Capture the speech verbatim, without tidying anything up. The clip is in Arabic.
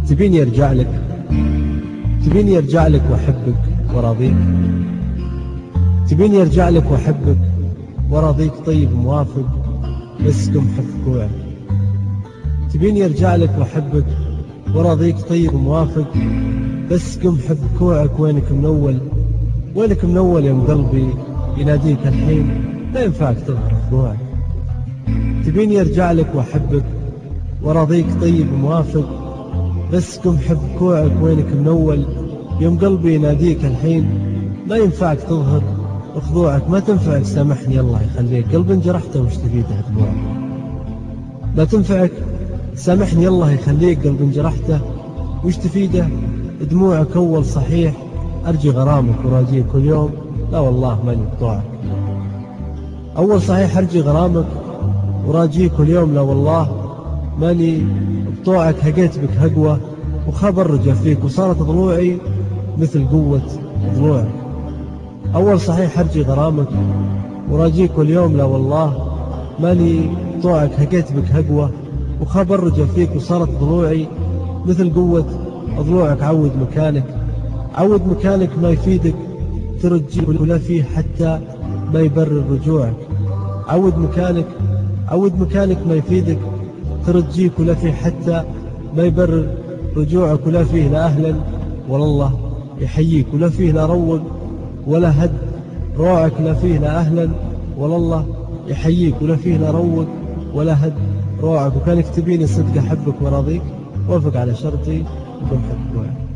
تبيني ارجع لك، تبيني ارجع لك واحبك وراضيك، تبيني ارجع لك واحبك وراضيك طيب موافق بس كم حب كوعك، تبيني ارجع لك واحبك وراضيك طيب موافق بس كم حب كوعك. وينك من اول، وينك من اول يوم قلبي يناديك الحين لا ينفعك تظهر خضوعك. تبيني ارجع لك واحبك وراضيك طيب موافق بس كم حب كوعك. وينك من اول يوم قلبي يناديك الحين ما ينفعك تظهر خضوعك. ما تنفعك سامحني الله يخليك، قلب انجرحته وش تفيده دموعك. ما تنفعك سامحني الله يخليك، قلب انجرحته وش تفيده دموعك. اول صحيح ارجي غرامك وراجيك كل يوم لا والله ماني بطوعك. اول صحيح ارجي غرامك وراجيك كل يوم لا والله ماني بطوعك. هقيت بك هقوة وخبر رجع فيك وصارت ضلوعي مثل قوة ضلوعك. أول صحيح أرجي غرامك وراجيك كل يوم لا والله ماني بطوعك. هقيت بك هقوة وخبر رجع فيك وصارت ضلوعي مثل قوة ضلوعك. عود مكانك، عود مكانك ما يفيدك ترجي ولا فيه حتى ما يبرر رجوعك. عود مكانك، عود مكانك ما يفيدك ترجيك ولا فيه حتى ما يبرر رجوعك. ولا فيه لا أهلا ولا الله يحييك، ولا فيه لا روق ولا هد روعك. لا فيه لا أهلا ولا الله يحييك، ولا فيه لا روق ولا هد روعك. وكانك تبيني صدق أحبك وراضيك وافق على شرطي وكم حب روعك.